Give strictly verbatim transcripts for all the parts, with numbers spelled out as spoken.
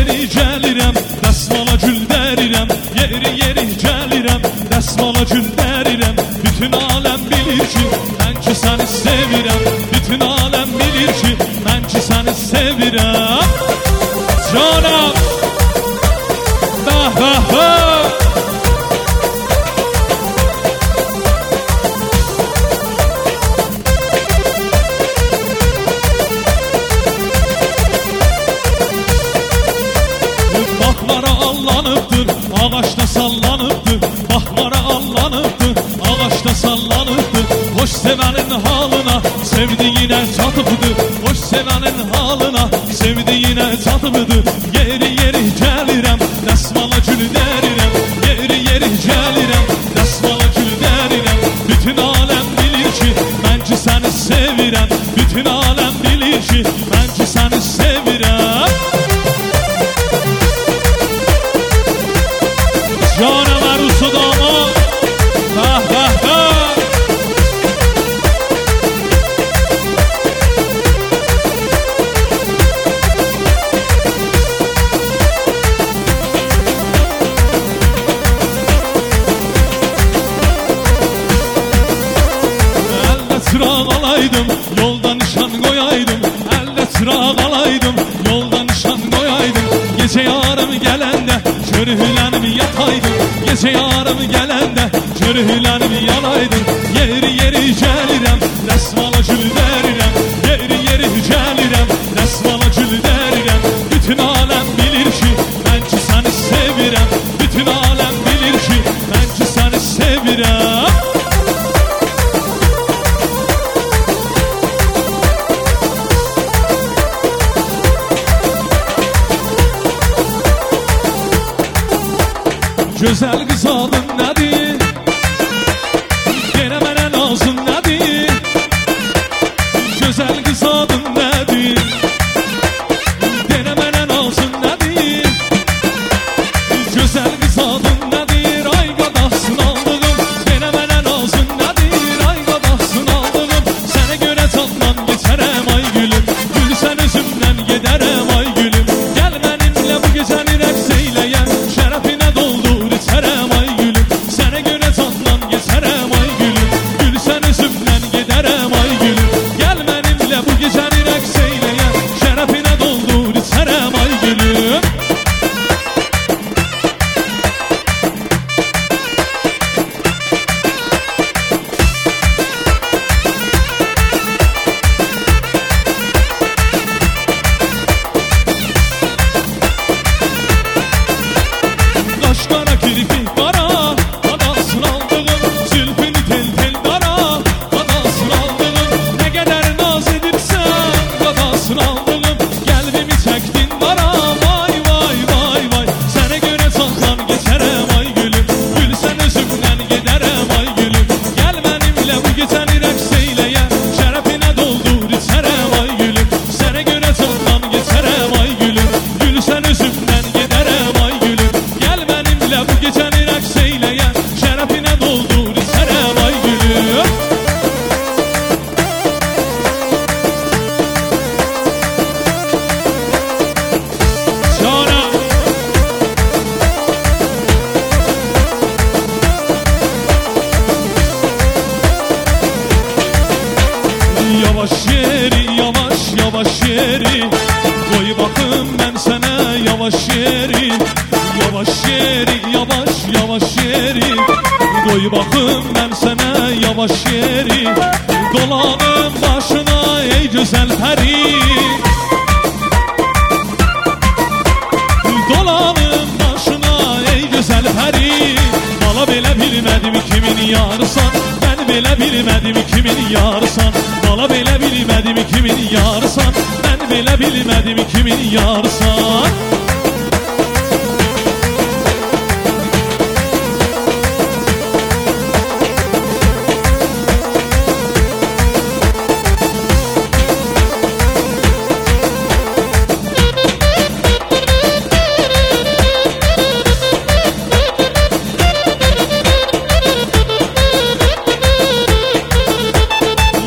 yeri gəlirəm, dəsmala gül dərirəm. Yeri yeri gəlirəm, dəsmala gül dərirəm. Bütün aləm bilir ki, mən ki səni sevirəm. Bütün aləm bilir ki, mən ki səni sevirəm. Canım, bəh bəh bəh. Ağaçta sallanıbdır, bahlara allanıbdır. Ağaçta sallanıbdır, hoş sevenin halına sevdiğine çatıbıdır. Hoş sevenin halına sevdiğine çatıbıdır. Yeri yeri gəlirəm, dəsmala gül dərirəm. Yeri yeri gəlirəm, dəsmala gül dərirəm. Bütün aləm bilir ki, mən ki səni sevirəm. Bütün aləm bilir ki, mən ki səni sevirəm. Canım Ərusu damat, bəh bəh bəh. Əldə çıraq alaydım, yolda nişan qoyaydım. Əldə çıraq alaydım, yolda nişan qoyaydım. Gecə yarım gələndə körühlənib yataydım. Gecə yarım gələndə körühlənib yanaydım. Yeri yeri gəlirəm, dəsmala gül dərirəm. Yeri yeri gəlirəm, dəsmala gül dərirəm. Bütün aləm bilir ki, mən ki səni sevirəm. Bütün aləm bilir ki, mən ki səni sevirəm. Gözəl qız adın nədir? Yenə mənə nazın nədir? Gözəl qız adın nədir? Yenə mənə nazın nədir? Gözəl qız adın nədir? Ay qadasın aldığım. Yenə mənə nazın nədir? Ay qadasın aldığım. Sənə görə candan geçərəm ay gülüm. Gülsən özümdən gedərəm ay gülüm. Gəl mənimlə bu gecəni rəqs eyləyəm. Şərəfinə doldur içərəm ay gülüm. Sənə görə candan geçərəm ay gülüm. Gülsən özümdən gedərəm ay gülüm. Gəl mənimlə bu gecəni rəqs eyləyəm. Şərəfinə doldur içərəm ay gülüm. Qaşqara kirpi qara, qadasın aldığım. Zülfünü tel tel qara, qadasın aldığım. Nə qədər naz edibsən, qadasın aldığım. Qəlbimi çəkdin qara, vay vay vay vay. Sənə görə candan geçərəm ay gülüm. Gülsən özümdən gedərəm ay gülüm. Gəl mənimlə bu gecəni rəqs eyləyəm. Şərəfinə doldur içərəm ay gülüm. Sənə görə candan geçərəm ay gülüm. Gülsən özümdən gedərəm ay gülüm. Gəl mənimlə bu gecəni rəqs eyləyəm. Şərəfinə doldur içərəm ay gülüm. Canım, yavaş yeri, yavaş yavaş yeri. Qoy baxım mən sənə yavaş yeri. Yavaş yeri, yavaş yavaş yeri. Qoy baxım mən sənə yavaş yeri. Dolanım başına ey gözəl pəri. Dolanım başına ey gözəl pəri. Bala belə bilmədim kimin yarısan. Mən belə bilmədim kimin yarısan. Bala belə bilmədim kimin yarısan. Mən belə bilmədim kimin yarısan.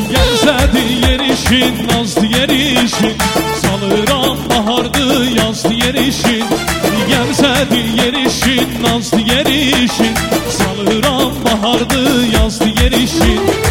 Nazlı yerişin, salıram bahardı yazdı yerişin, Gəmsədi yerişin, nazlı yerişin, salıram bahardı yazdı yerişin.